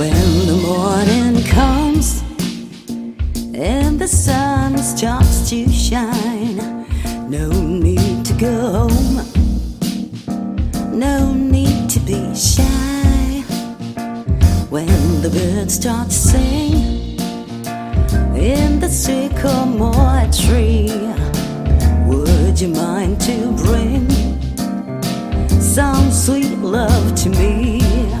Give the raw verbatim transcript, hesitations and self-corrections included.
When the morning comes and the sun starts to shine, no need to go home, no need to be shy. When the birds start to sing in the sycamore tree, would you mind to bring some sweet love to me?